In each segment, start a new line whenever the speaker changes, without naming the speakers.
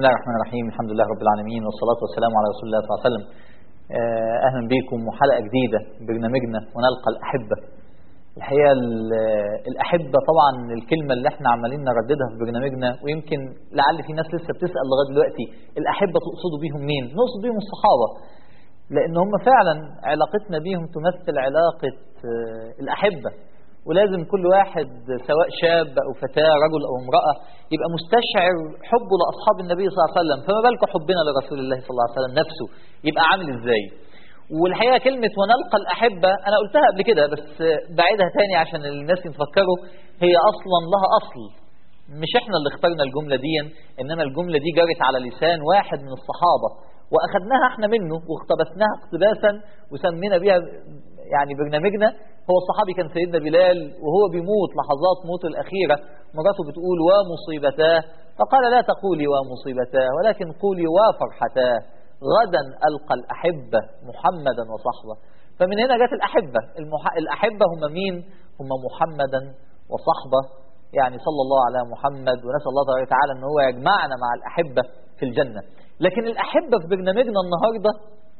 الله الرحمن الرحيم. الحمد لله رب العالمين، والصلاة والسلام على رسول الله صلى الله عليه وسلم. أهلا بكم وحلقة جديدة برنامجنا ونلقى الأحبة. الحقيقة الأحبة طبعا الكلمة اللي احنا عمالين نرددها في برنامجنا، ويمكن لعل في ناس لسه بتسأل لغاية دلوقتي الأحبة تقصدوا بيهم مين؟ نقصد بيهم الصحابة، لأن هم فعلا علاقتنا بيهم تمثل علاقة الأحبة، ولازم كل واحد سواء شاب أو فتاة رجل أو امرأة يبقى مستشعر حبه لأصحاب النبي صلى الله عليه وسلم، فما بالك حبنا لرسول الله صلى الله عليه وسلم نفسه يبقى عامل إزاي. والحقيقة كلمة ونلقى الأحبة أنا قلتها قبل كده، بس بعيدها تاني عشان الناس يتفكروا هي أصلا لها أصل، مش احنا اللي اخترنا الجملة دي، إنما الجملة دي جرت على لسان واحد من الصحابة وأخذناها احنا منه واقتبسناها اقتباسا وسمينا بيها يعني برنامجنا. هو الصحابي كان سيدنا بلال وهو بيموت لحظات موته الأخيرة، مراته بتقول ومصيبتاه، فقال لا تقولي ومصيبتاه ولكن قولي وفرحتاه، غدا ألقى الأحبة محمدا وصحبه. فمن هنا جت الأحبة. الأحبة هم مين؟ هم محمدا وصحبه، يعني صلى الله على محمد، ونسأل الله تعالى أن هو يجمعنا مع الأحبة في الجنة. لكن الأحبة في برنامجنا النهاردة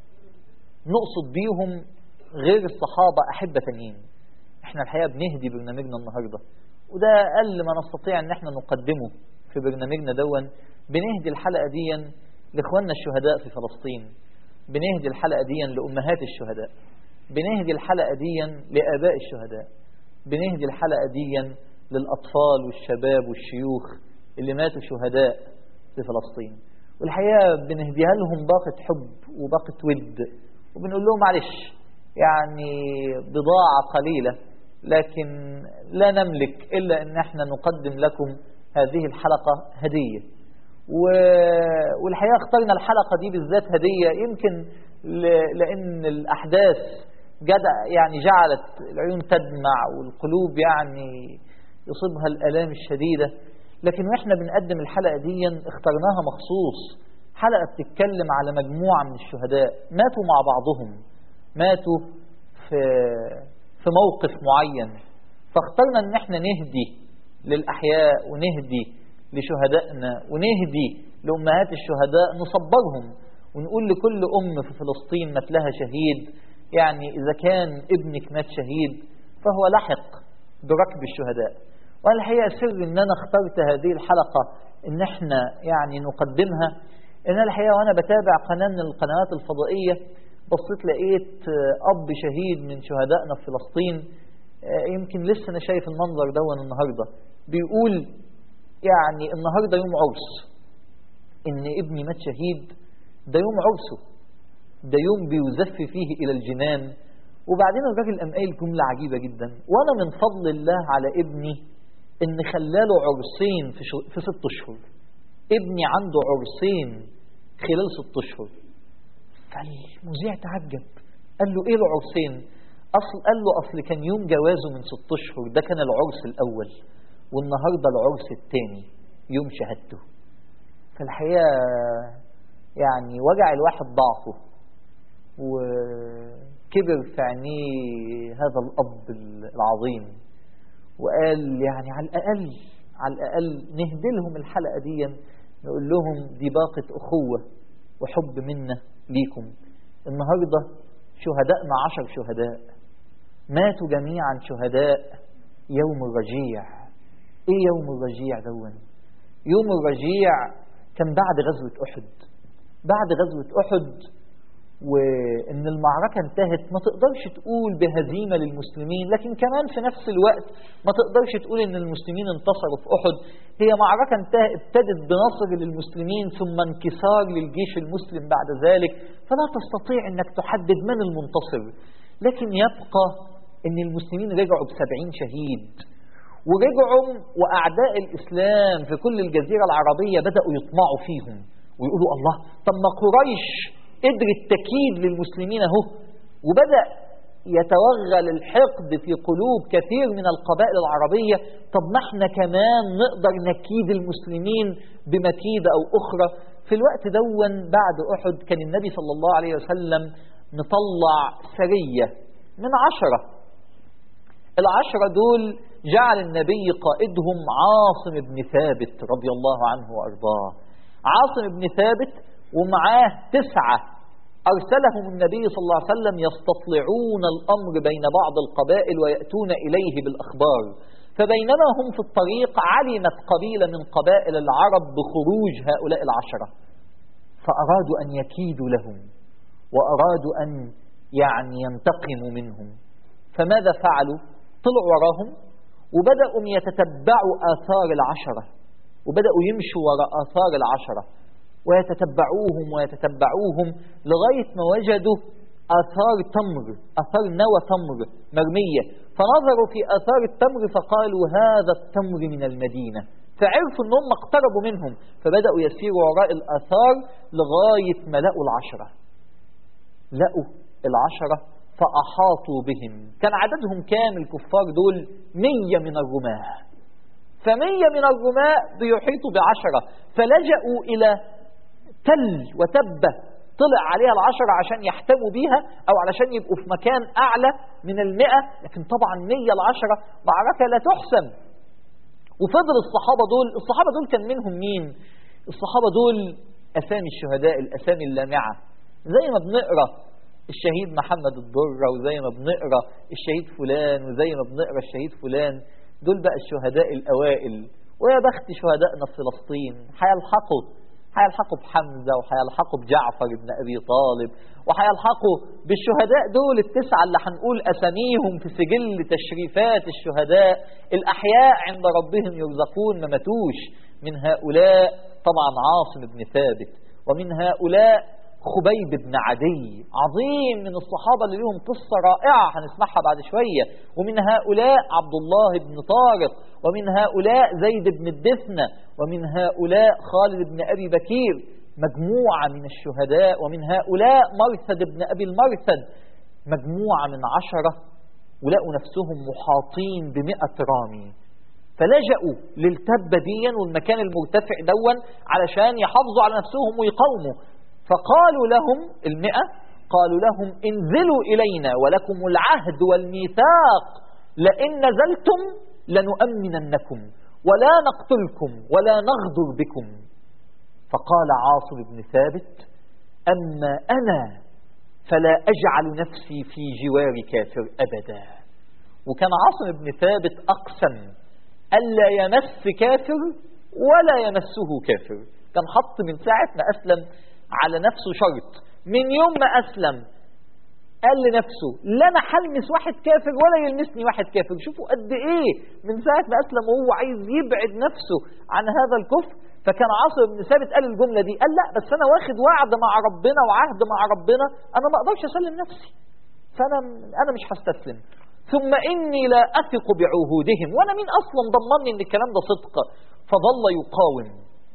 نقصد بيهم غير الصحابة أحبة تانيين. احنا الحقيقة بنهدي برنامجنا النهاردة، وده أقل ما نستطيع ان احنا نقدمه في برنامجنا دون. بنهدي الحلقة دي لإخواننا الشهداء في فلسطين، بنهدي الحلقة دي لأمهات الشهداء، بنهدي الحلقة دي لآباء الشهداء، بنهدي الحلقة دي للأطفال والشباب والشيوخ اللي ماتوا شهداء في فلسطين. والحقيقة بنهديها لهم باقة حب وباقة ود، وبنقول لهم معلش يعني بضاعة قليلة، لكن لا نملك إلا أن احنا نقدم لكم هذه الحلقة هدية. والحقيقة اخترنا الحلقة دي بالذات هدية، يمكن لأن الأحداث يعني جعلت العيون تدمع والقلوب يعني يصيبها الآلام الشديدة، لكن وإحنا بنقدم الحلقة دي اخترناها مخصوص، حلقة بتتكلم على مجموعة من الشهداء ماتوا مع بعضهم، ماتوا في موقف معين، فاخترنا ان احنا نهدي للأحياء ونهدي لشهدائنا ونهدي لأمهات الشهداء، نصبرهم ونقول لكل أم في فلسطين مات لها شهيد، يعني إذا كان ابنك مات شهيد فهو لحق بركب الشهداء. وأنا الحقيقة سر ان انا اخترت هذه الحلقة ان احنا يعني نقدمها، ان انا الحقيقة وانا بتابع قناة من القنوات الفضائية بصيت لقيت أب شهيد من شهدائنا في فلسطين، يمكن لسه أنا شايف المنظر دون النهاردة، بيقول يعني النهاردة يوم عرس، إن ابني مات شهيد، ده يوم عرسه، ده يوم بيزف فيه إلى الجنان. وبعدين الراجل قام قايل جملة عجيبة جدا، وأنا من فضل الله على ابني إن خلاله عرسين في 6 أشهر، ابني عنده عرسين خلال 6 أشهر. فالمذيع تعجب، قال له ايه العرسين؟ قال له اصل كان يوم جوازه من 6 أشهر، ده كان العرس الاول، والنهارده العرس الثاني يوم شهادته. فالحقيقه يعني وجع الواحد ضعفه، وكبر في عينيه هذا الاب العظيم، وقال يعني على الاقل نهدي لهم الحلقه دي، نقول لهم دي باقه اخوه وحب منا ليكم. النهاردة شهدائنا 10 شهداء ماتوا جميعا شهداء يوم الرجيع. ايه يوم الرجيع دون؟ يوم الرجيع كان بعد غزوة أحد. بعد غزوة أحد وإن المعركة انتهت، ما تقدرش تقول بهزيمة للمسلمين، لكن كمان في نفس الوقت ما تقدرش تقول إن المسلمين انتصروا في أحد. هي معركة ابتدت بنصر للمسلمين ثم انكسار للجيش المسلم بعد ذلك، فلا تستطيع أنك تحدد من المنتصر، لكن يبقى أن المسلمين رجعوا ب70 شهيد، ورجعوا وأعداء الإسلام في كل الجزيرة العربية بدأوا يطمعوا فيهم ويقولوا الله، طب ما قريش قدرت تكيد للمسلمين اهو، وبدأ يتوغل الحقد في قلوب كثير من القبائل العربية، طب ما احنا كمان نقدر نكيد المسلمين بمكيدة أو أخرى. في الوقت دون بعد أحد كان النبي صلى الله عليه وسلم مطلع سرية من 10، ال10 دول جعل النبي قائدهم عاصم بن ثابت رضي الله عنه وأرضاه. عاصم بن ثابت ومعاه 9 أرسلهم النبي صلى الله عليه وسلم يستطلعون الأمر بين بعض القبائل ويأتون إليه بالأخبار. فبينما هم في الطريق علمت قبيلة من قبائل العرب بخروج هؤلاء 10، فأرادوا أن يكيدوا لهم وأرادوا أن ينتقموا منهم. فماذا فعلوا؟ طلعوا وراهم وبدأوا يتتبعوا آثار 10، وبدأوا يمشوا وراء آثار 10 ويتتبعوهم لغاية ما وجدوا آثار تمر، آثار نوى تمر مرمية. فنظروا في آثار التمر فقالوا هذا التمر من المدينة، فعرفوا أنهم اقتربوا منهم، فبدأوا يسيروا وراء الآثار لغاية ما لقوا 10. لقوا 10 فأحاطوا بهم. كان عددهم كام الكفار دول؟ 100 من الرماة. ف100 من الرماة بيحيطوا ب10، فلجأوا إلى تل وتبة طلع عليها 10 عشان يحتموا بيها أو علشان يبقوا في مكان أعلى من 100. لكن طبعا 100 ل10 معركة لا تحسم. وفضل الصحابة دول كان منهم مين؟ الصحابة دول أسامي الشهداء، الأسامي اللامعة، زي ما بنقرأ الشهيد محمد الضرة، وزي ما بنقرأ الشهيد فلان، وزي ما بنقرأ الشهيد فلان. دول بقى الشهداء الأوائل. ويا بخت شهدائنا في فلسطين، هيلحقوا بحمزة، وهيلحقوا بجعفر بن أبي طالب، وهيلحقوا بالشهداء دول 9 اللي هنقول أساميهم في سجل تشريفات الشهداء الأحياء عند ربهم يرزقون ما ماتوش. من هؤلاء طبعا عاصم بن ثابت، ومن هؤلاء خبيب بن عدي، عظيم من الصحابة اللي لهم قصة رائعة هنسمعها بعد شوية. ومن هؤلاء عبد الله بن طارق، ومن هؤلاء زيد بن الدثنة، ومن هؤلاء خالد بن أبي بكير، مجموعة من الشهداء. ومن هؤلاء مرثد بن أبي المرثد، مجموعة من 10 ولقوا نفسهم محاطين ب100 رامي. فلجأوا للتبة ديا والمكان المرتفع دون علشان يحافظوا على نفسهم ويقاوموا. فقالوا لهم 100 قالوا لهم انزلوا إلينا ولكم العهد والميثاق، لئن نزلتم لنؤمننكم ولا نقتلكم ولا نغدر بكم. فقال عاصم بن ثابت أما أنا فلا أجعل نفسي في جوار كافر أبدا. وكان عاصم بن ثابت أقسم ألا يمس كافر ولا يمسه كافر. كان حط من ساعة ما أسلم على نفسه شرط، من يوم ما أسلم قال لنفسه لا أنا هلمس واحد كافر ولا يلمسني واحد كافر. شوفوا قد إيه من ساعة ما أسلم وهو عايز يبعد نفسه عن هذا الكفر. فكان عاصم بن ثابت قال الجملة دي، قال لا بس أنا واخد وعد مع ربنا وعهد مع ربنا، أنا ما أقدرش أسلم نفسي، فأنا مش هستسلم. ثم إني لا أثق بعهودهم، وأنا مين أصلا ضمني إن الكلام ده صدق. فظل يقاوم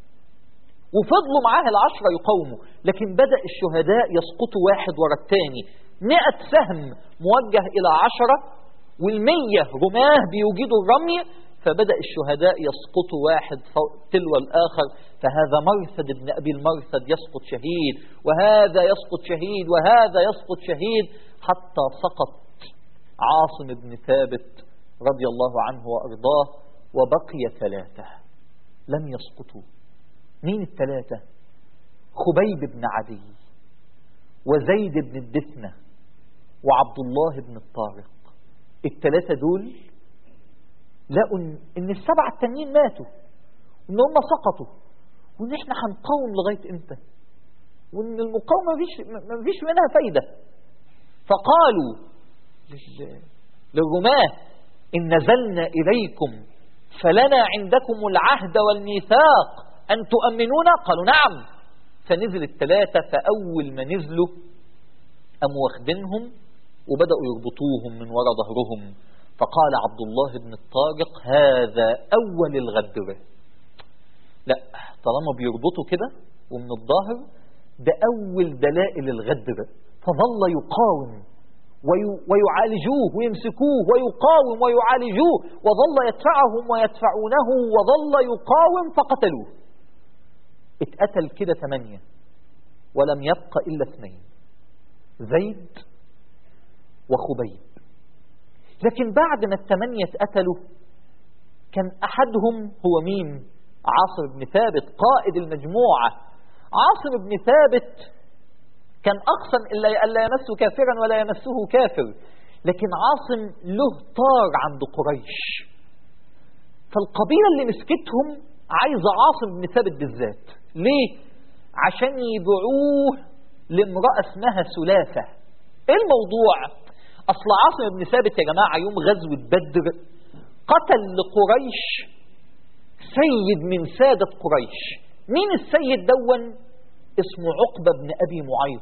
وفضلوا معاه 10 يقاوموا. لكن بدأ الشهداء يسقطوا واحد ورا الثاني، 100 سهم موجه إلى 10 وال100 رماه بيوجدوا الرمي. فبدأ الشهداء يسقطوا واحد تلو الآخر. فهذا مرثد بن أبي المرثد يسقط شهيد، وهذا يسقط شهيد، وهذا يسقط شهيد، حتى سقط عاصم بن ثابت رضي الله عنه وأرضاه. وبقي 3 لم يسقطوا. مين ال3؟ خبيب بن عدي، وزيد بن الدثنة، وعبد الله بن الطارق. ال3 دول لقوا ان ال7 التانيين ماتوا، وان هم سقطوا، وان احنا هنقاوم لغاية امتى، وان المقاومة مفيش منها فايدة. فقالوا للرماة إن نزلنا إليكم فلنا عندكم العهد والميثاق أن تؤمنونا؟ قالوا نعم. فنزل 3. فأول ما نزلوا قاموا واخدينهم وبدأوا يربطوهم من وراء ظهرهم. فقال عبد الله بن الطارق هذا أول الغدر. لا، طالما بيربطوا كده ومن الظهر ده أول دلائل الغدر. فظل يقاوم ويعالجوه ويمسكوه ويقاوم ويعالجوه، وظل يدفعهم ويدفعونه، وظل يقاوم فقتلوه. اتقتل كده 8 ولم يبق إلا 2، زيد وخبيب. لكن بعد ما ال8 اتقتلوا كان أحدهم هو مين؟ عاصم بن ثابت قائد المجموعة. عاصم بن ثابت كان أقسم ألا يمسه كافرا ولا يمسه كافر، لكن عاصم له طار عند قريش، فالقبيلة اللي مسكتهم عايزة عاصم بن ثابت بالذات. ليه؟ عشان يبيعوه لامرأة اسمها سلافة. ايه الموضوع؟ اصل عاصم بن ثابت يا جماعة يوم غزوة بدر قتل لقريش سيد من سادة قريش. مين السيد دون؟ اسمه عقبة بن أبي معيط.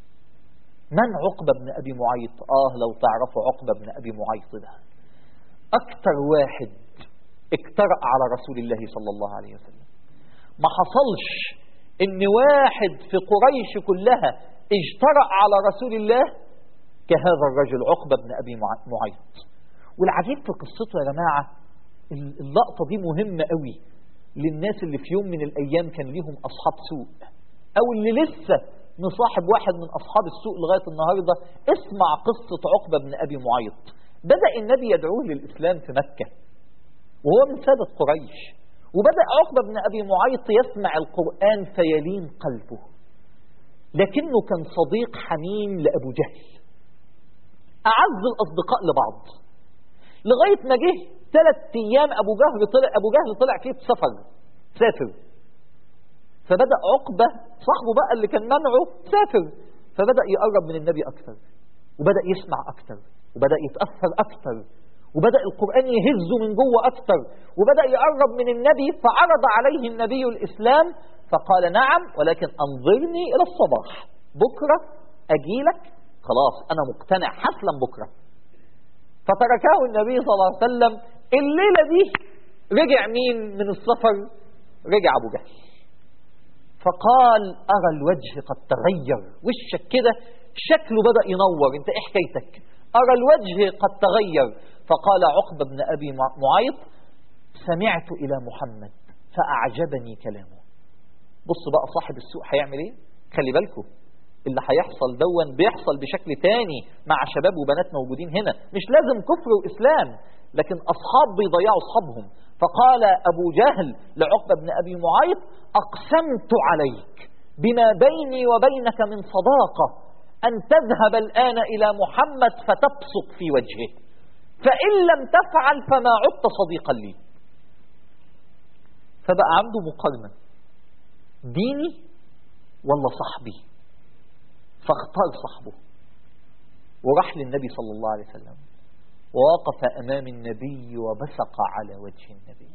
من عقبة بن أبي معيط؟ لو تعرفوا عقبة بن أبي معيط ده أكتر واحد اجترأ على رسول الله صلى الله عليه وسلم. ما حصلش ان واحد في قريش كلها اجترأ على رسول الله كهذا الرجل عقبة بن أبي معيط. والعجيب في قصته يا جماعة، اللقطة دي مهمة قوي للناس اللي في يوم من الأيام كان ليهم أصحاب سوء، أو اللي لسه مصاحب واحد من أصحاب السوء لغاية النهاردة. اسمع قصة عقبة بن أبي معيط. بدأ النبي يدعوه للإسلام في مكة وهو من سادة قريش، وبدأ عقبة بن أبي معيط يسمع القرآن فيلين قلبه، لكنه كان صديق حميم لأبو جهل، أعز الأصدقاء لبعض، لغاية ما جه 3 أيام أبو جهل طلع فيه سافر. فبدأ عقبة صاحبه بقى اللي كان منعه سافر، فبدأ يقرب من النبي أكثر، وبدأ يسمع أكثر، وبدأ يتأثر أكثر، وبدأ القرآن يهزه من جوه أكثر، وبدأ يقرب من النبي. فعرض عليه النبي الإسلام فقال نعم، ولكن أنظرني إلى الصباح، بكرة أجيلك، خلاص أنا مقتنع، حسلا بكرة. فتركه النبي صلى الله عليه وسلم. الليلة دي رجع مين من السفر؟ رجع أبو جهل، فقال أرى الوجه قد تغير، وشك كده شكله بدأ ينور، انت ايه حكايتك؟ أرى الوجه قد تغير. فقال عقبة بن أبي معيط سمعت إلى محمد فأعجبني كلامه. بص بقى صاحب السوء هيعمل ايه؟ خلي بالكم اللي هيحصل دون بيحصل بشكل تاني مع شباب وبنات موجودين هنا، مش لازم كفر وإسلام، لكن أصحاب بيضيعوا أصحابهم. فقال أبو جهل لعقبة بن أبي معيط أقسمت عليك بما بيني وبينك من صداقة أن تذهب الآن إلى محمد فتبصق في وجهه، فإن لم تفعل فما عدت صديقا لي. فبقى عنده مقارنة، ديني ولا صحبي؟ فاختار صحبه وراح للنبي صلى الله عليه وسلم ووقف أمام النبي وبصق على وجه النبي.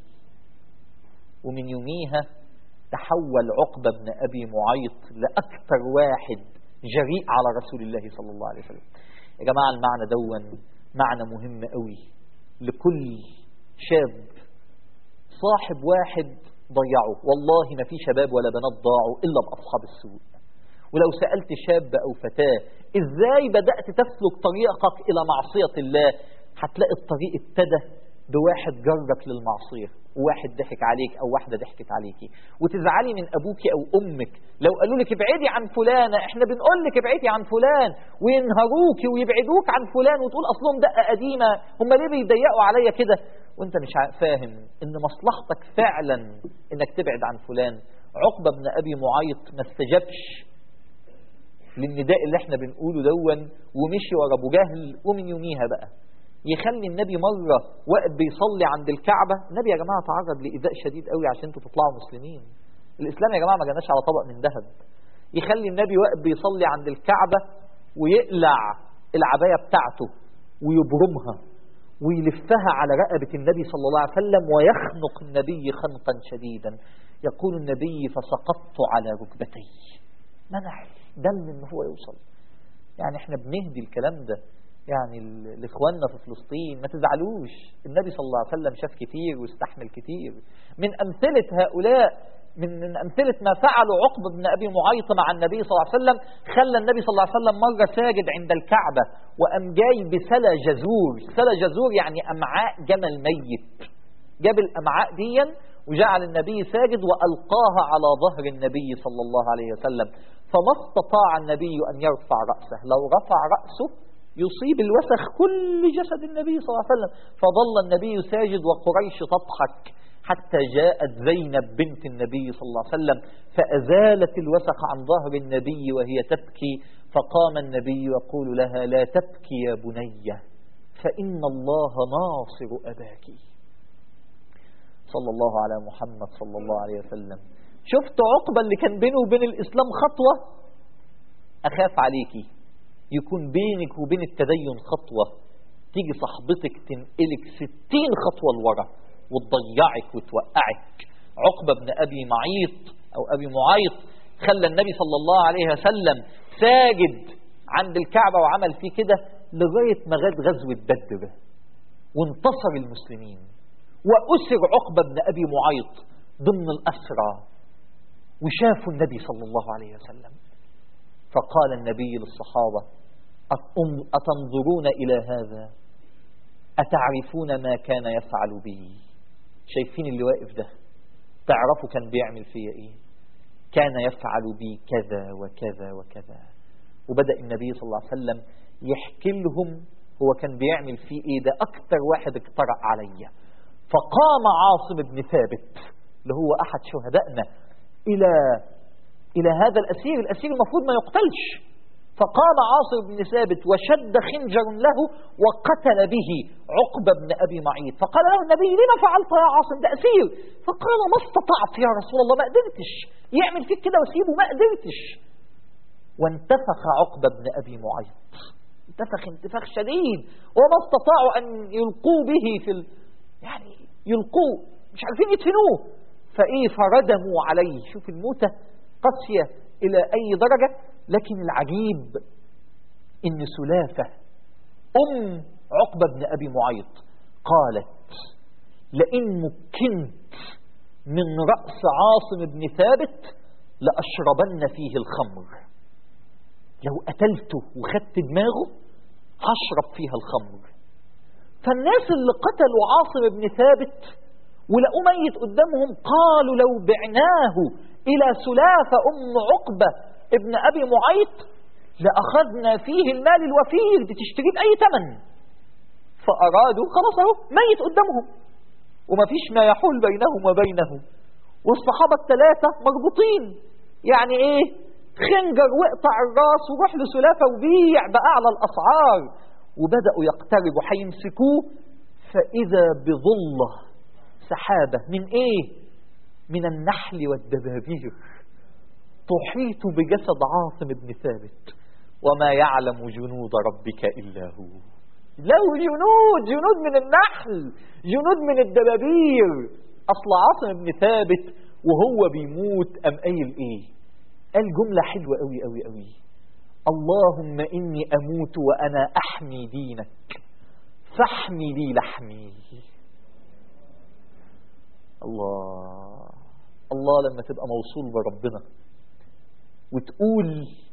ومن يوميها تحول عقبة بن أبي معيط لأكثر واحد جريء على رسول الله صلى الله عليه وسلم. يا جماعة المعنى دون معنى مهم قوي لكل شاب صاحب واحد ضيعه. والله ما في شباب ولا بنات ضاعوا إلا بأصحاب السوء. ولو سألت شاب أو فتاة إزاي بدأت تسلك طريقك إلى معصية الله، هتلاقي الطريق ابتدى بواحد جرك للمعصية، وواحد ضحك عليك أو واحدة ضحكت عليكي، وتزعلي من أبوك أو أمك لو قالوا لك ابعدي عن فلانة، احنا بنقول لك ابعدي عن فلان، وينهروك ويبعدوك عن فلان، وتقول أصلهم دقة قديمة، هم ليه بيضيقوا عليا كده؟ وانت مش فاهم ان مصلحتك فعلا انك تبعد عن فلان. عقبة بن أبي معيط ما استجابش للنداء اللي احنا بنقوله دون ومشي ورا ابو جهل. ومن يوميها بقى يخلي النبي مرة وقت بيصلي عند الكعبة. النبي يا جماعة تعرض لإيذاء شديد قوي عشان انتوا تطلعوا مسلمين. الإسلام يا جماعة ما جاناش على طبق من ذهب. يخلي النبي وقت بيصلي عند الكعبة ويقلع العباية بتاعته ويبرمها ويلفها على رقبة النبي صلى الله عليه وسلم ويخنق النبي خنقا شديدا. يقول النبي فسقطت على ركبتي، منع دم ان هو يوصل. يعني احنا بنهدي الكلام ده يعني لاخواننا في فلسطين، ما تزعلوش، النبي صلى الله عليه وسلم شاف كتير واستحمل كتير. من امثله هؤلاء من امثله ما فعلوا عقبة بن ابي معيط مع النبي صلى الله عليه وسلم، خلى النبي صلى الله عليه وسلم مره ساجد عند الكعبه وقام جاي بسلا جزور. سلا جزور يعني امعاء جمل ميت، جاب الامعاء دي وجعل النبي ساجد والقاها على ظهر النبي صلى الله عليه وسلم، فما استطاع النبي أن يرفع رأسه، لو رفع رأسه يصيب الوسخ كل جسد النبي صلى الله عليه وسلم. فظل النبي ساجد وقريش تضحك حتى جاءت زينب بنت النبي صلى الله عليه وسلم فأزالت الوسخ عن ظهر النبي وهي تبكي، فقام النبي يقول لها: لا تبكي يا بني فإن الله ناصر أباك. صلى الله على محمد صلى الله عليه وسلم. شفت عقبة اللي كان بينه وبين الإسلام خطوة؟ أخاف عليكي يكون بينك وبين التدين خطوة، تيجي صاحبتك تنقلك 60 خطوة لورا وتضيعك وتوقعك. عقبة بن أبي معيط أو أبي معيط خلى النبي صلى الله عليه وسلم ساجد عند الكعبة وعمل فيه كده لغاية ما غاد غزوة بدر وانتصر المسلمين، وأسر عقبة بن أبي معيط ضمن الأسرى وشافوا النبي صلى الله عليه وسلم. فقال النبي للصحابة: أتنظرون إلى هذا؟ أتعرفون ما كان يفعل بي؟ شايفين اللي واقف ده؟ تعرفوا كان بيعمل فيا إيه؟ كان يفعل بي كذا وكذا وكذا. وبدأ النبي صلى الله عليه وسلم يحكي لهم هو كان بيعمل فيه إيه، ده أكتر واحد اقترأ عليا. فقام عاصم بن ثابت اللي هو أحد شهدائنا إلى هذا الأسير المفروض ما يقتلش. فقام عاصم بن ثابت وشد خنجر له وقتل به عقبة بن أبي معيط. فقال له النبي: لما فعلت يا عاصم؟ ده أسير. فقال: ما استطعت يا رسول الله، ما قدرتش، يعمل فيك كده وسيبه، ما قدرتش. وانتفخ عقبة بن أبي معيط، انتفخ انتفاخ شديد، وما استطاعوا أن يلقوا به يعني يلقوه، مش عارفين يدفنوه. فردموا عليه. شوف الموتة قاسية إلى أي درجة. لكن العجيب إن سلافة عقبة بن أبي معيط قالت: لئن مكنت من رأس عاصم بن ثابت لأشربن فيه الخمر. لو قتلته وخدت دماغه هشرب فيها الخمر. فالناس اللي قتلوا عاصم بن ثابت ولقوا ميت قدامهم قالوا: لو بعناه إلى سلافة عقبة ابن أبي معيط لأخذنا فيه المال الوفير، دي تشتري بأي ثمن. فأرادوا خلاص اهو ميت قدامهم وما فيش ما يحول بينهم وبينه، والصحابة الثلاثة مربوطين، يعني ايه، خنجر واقطع الراس وروح لسلافة وبيع بأعلى الأسعار. وبدأوا يقتربوا هيمسكوه، فإذا بظلة سحابة من ايه؟ من النحل والدبابير تحيط بجسد عاصم بن ثابت. وما يعلم جنود ربك إلا هو. له جنود من النحل، جنود من الدبابير. أصل عاصم بن ثابت وهو بيموت قام قايل ايه؟ قال جملة حلوة قوي قوي قوي: اللهم إني أموت وأنا أحمي دينك فاحمي لي لحمي. الله لما تبقى موصول بربنا وتقول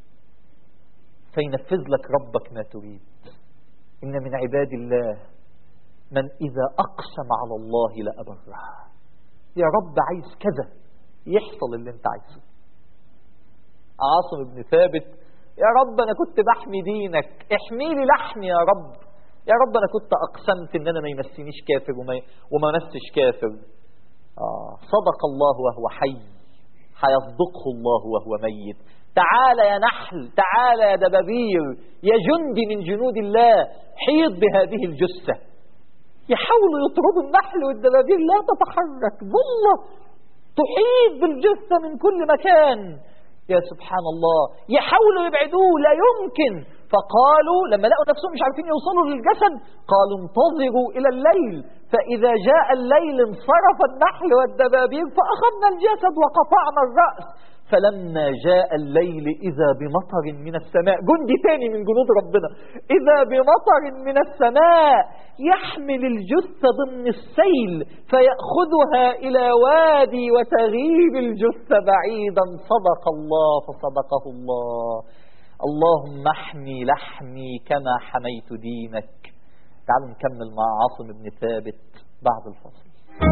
فينفذ لك ربك ما تريد. إن من عباد الله من إذا أقسم على الله لأبره. يا رب عايز كذا يحصل اللي انت عايزه. عاصم بن ثابت: يا رب أنا كنت بحمي دينك، احمي لي لحمي يا رب. يا رب أنا كنت أقسمت إن أنا ما يمسينيش كافر وما مسش كافر. صدق الله وهو حي، هيصدقه الله وهو ميت. تعال يا نحل، تعال يا دبابير، يا جندي من جنود الله، حيط بهذه الجثة. يحاولوا يطردوا النحل والدبابير، لا تتحرك، ظلة تحيط بالجثة من كل مكان. يا سبحان الله، يحاولوا يبعدوه، لا يمكن. فقالوا لما لقوا نفسهم مش عارفين يوصلوا للجسد قالوا: انتظروا إلى الليل، فإذا جاء الليل انصرف النحل والدبابير فأخذنا الجسد وقطعنا الرأس. فلما جاء الليل إذا بمطر من السماء، جندي ثاني من جنود ربنا، إذا بمطر من السماء يحمل الجثة ضمن السيل فيأخذها إلى وادي وتغيب الجثة بعيدا. صدق الله فصدقه الله. اللهم احمي لحمي كما حميت دينك. تعالوا نكمل مع عاصم بن ثابت بعد الفصل.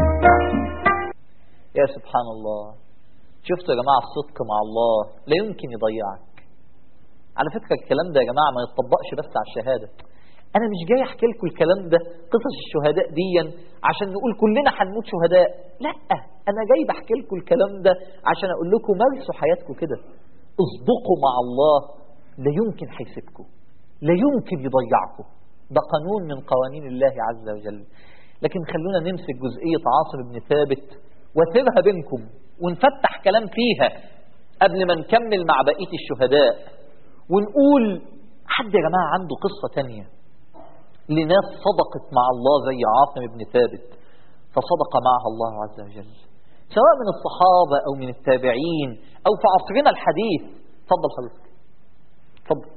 يا سبحان الله، شفتوا يا جماعة الصدق مع الله لا يمكن يضيعك. على فكرة الكلام ده يا جماعة ما يتطبقش بس على الشهادة، أنا مش جاي أحكي لكم الكلام ده قصص الشهداء دي عشان نقول كلنا هنموت شهداء، لا، أنا جاي بحكي لكم الكلام ده عشان أقول لكم مارسوا حياتكم كده، اصدقوا مع الله، لا يمكن هيسيبكم، لا يمكن يضيعكم، ده قانون من قوانين الله عز وجل. لكن خلونا نمسك جزئية عاصم بن ثابت واسيبها بينكم ونفتح كلام فيها قبل ما نكمل مع بقية الشهداء، ونقول حد يا جماعة عنده قصة تانية لناس صدقت مع الله زي عاصم بن ثابت فصدق معها الله عز وجل، سواء من الصحابة أو من التابعين أو في عصرنا الحديث. اتفضل حضرتك، اتفضل.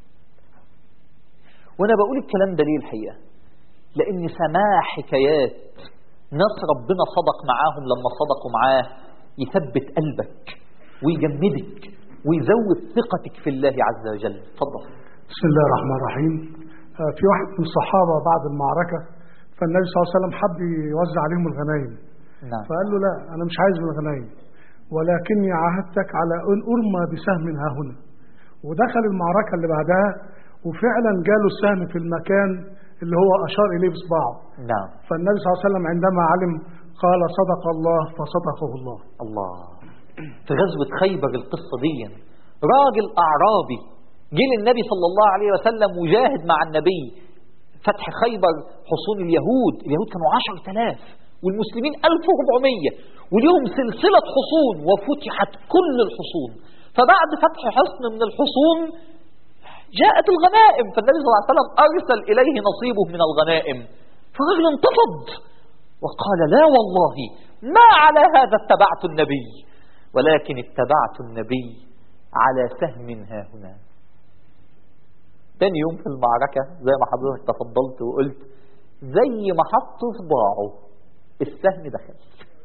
وأنا بقول الكلام ده ليه الحقيقة؟ لأن سماع حكايات ناس ربنا صدق معاهم لما صدقوا معاه يثبت قلبك ويجمدك ويزود ثقتك في الله عز وجل. اتفضل.
بسم الله الرحمن الرحيم. في واحد من الصحابة بعد المعركة فالنبي صلى الله عليه وسلم حب يوزع عليهم الغنائم.
نعم.
فقال له لا، أنا مش عايز من الغنائم، ولكني عاهدتك على أن أرمى بسهم ها هنا. ودخل المعركة اللي بعدها وفعلا جاله السهم في المكان اللي هو أشار إليه بصباعه.
نعم.
فالنبي صلى الله عليه وسلم عندما علم قال صدق الله فصدقه الله.
الله. في غزوة خيبر القصة دي راجل أعرابي جه للنبي صلى الله عليه وسلم وجاهد مع النبي فتح خيبر، حصون اليهود كانوا 10,000 والمسلمين 1400 وليهم سلسلة حصون وفتحت كل الحصون. فبعد فتح حصن من الحصون جاءت الغنائم، فالنبي صلى الله عليه وسلم أرسل إليه نصيبه من الغنائم، فالرجل انتفض وقال لا والله ما على هذا اتبعت النبي، ولكن اتبعت النبي على سهم ها هنا. تاني يوم في المعركة زي ما حضرتك تفضلت وقلت، زي ما حط صباعه السهم دخل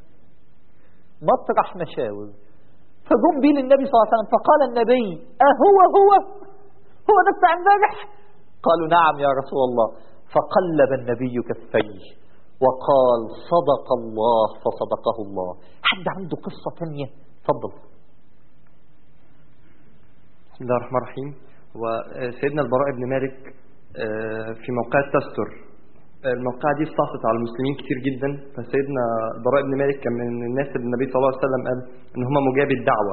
مطرح مشاور، فجم بيه للنبي صلى الله عليه وسلم فقال النبي هو ده بتاع امبارح؟ قالوا نعم يا رسول الله. فقلب النبي كفيه وقال صدق الله فصدقه الله. حد عنده قصة تانية؟ تفضل.
بسم الله الرحمن الرحيم. وسيدنا البراء بن مالك في موقعة تستر، الموقعة دي استعصت على المسلمين كتير جدا، فسيدنا البراء بن مالك كان من الناس اللي النبي صلى الله عليه وسلم قال ان هم مجاب الدعوة.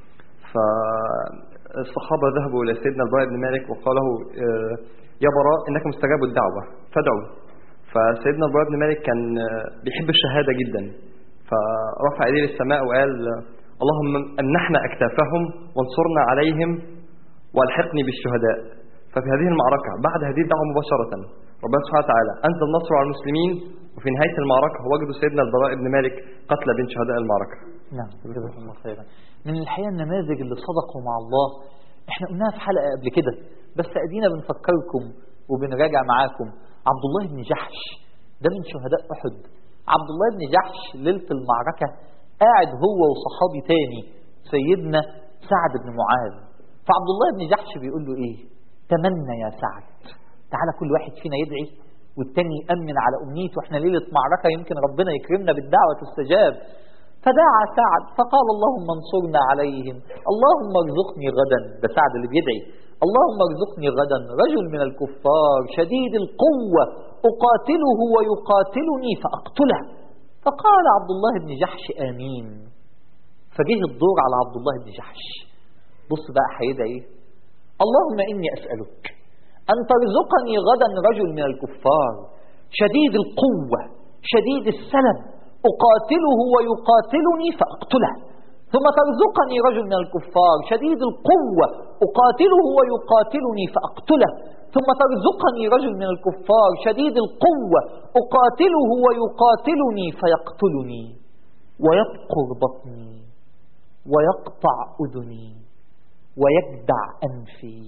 فالصحابة ذهبوا الى سيدنا البراء بن مالك وقالوا يا براء انك مستجاب الدعوة فادعوا. فسيدنا البراء بن مالك كان بيحب الشهادة جدا، فرفع ايديه للسماء وقال اللهم امنحنا اكتافهم وانصرنا عليهم والحقني بالشهداء. ففي هذه المعركة بعد هذه الدعوة مباشرة ربنا سبحانه وتعالى أنزل نصر على المسلمين، وفي نهاية المعركة وجدوا سيدنا البراء بن مالك قتل بين شهداء المعركة.
نعم جزاكم الله خيرا. من الحقيقة النماذج اللي صدقوا مع الله احنا قلناها في حلقة قبل كده، بس ادينا بنفكركم وبنراجع معاكم. عبد الله بن جحش ده من شهداء أحد. عبد الله بن جحش ليلة المعركة قاعد هو وصحابي تاني سيدنا سعد بن معاذ، فعبد الله بن جحش بيقول له ايه؟ تمنى يا سعد، تعالى كل واحد فينا يدعي والتاني يأمن على أمنيته، احنا ليلة معركة يمكن ربنا يكرمنا بالدعوة تستجاب. فدعا سعد فقال اللهم انصرنا عليهم، اللهم ارزقني غدا، ده سعد اللي بيدعي، اللهم ارزقني غدا رجل من الكفار شديد القوة أقاتله ويقاتلني فأقتله. فقال عبد الله بن جحش آمين. فجه الدور على عبد الله بن جحش. بص بقى هيدعي ايه؟ اللهم إني أسألك أن ترزقني غدا رجل من الكفار شديد القوة شديد السلب أقاتله ويقاتلني فأقتله، ثم ترزقني رجل من الكفار شديد القوة أقاتله ويقاتلني فأقتله، ثم ترزقني رجل من الكفار شديد القوة أقاتله ويقاتلني فيقتلني ويبقر بطني ويقطع أذني ويجدع أنفي،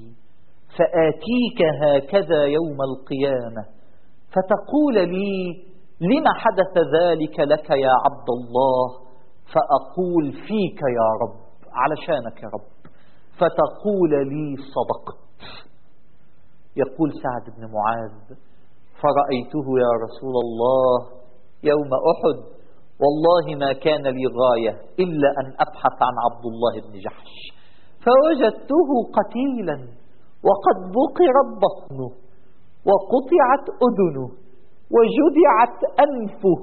فآتيك هكذا يوم القيامة فتقول لي لما حدث ذلك لك يا عبد الله؟ فأقول فيك يا رب، علشانك يا رب. فتقول لي صدقت. يقول سعد بن معاذ فرأيته يا رسول الله يوم أحد والله ما كان لي غاية إلا أن أبحث عن عبد الله بن جحش، فوجدته قتيلا وقد بقرت بطنه وقطعت أذنه وجدعت أنفه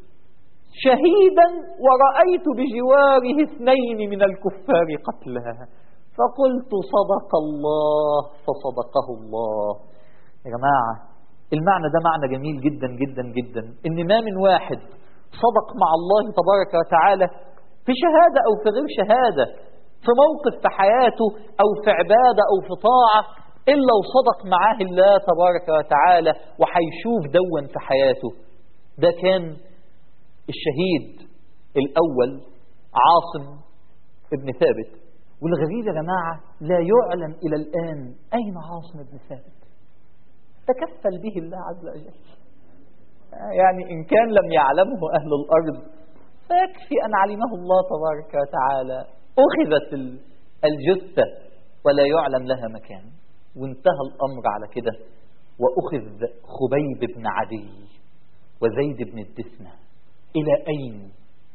شهيدا ورأيت بجواره 2 من الكفار قتلها، فقلت صدق الله فصدقه الله. يا جماعة المعنى ده معنى جميل جدا جدا جدا، إن ما من واحد صدق مع الله تبارك وتعالى في شهادة أو في غير شهادة، في موقف في حياته أو في عبادة أو في طاعة، إلا وصدق معاه الله تبارك وتعالى وحيشوف دون في حياته. ده كان الشهيد الأول عاصم ابن ثابت. والغريب يا جماعة لا يعلم إلى الآن أين عاصم ابن ثابت، تكفل به الله عز وجل. يعني إن كان لم يعلمه أهل الأرض فيكفي أن علمه الله تبارك وتعالى. أخذت الجثة ولا يعلم لها مكان، وانتهى الأمر على كده. وأخذ خبيب بن عدي وزيد بن الدثنة. إلى أين؟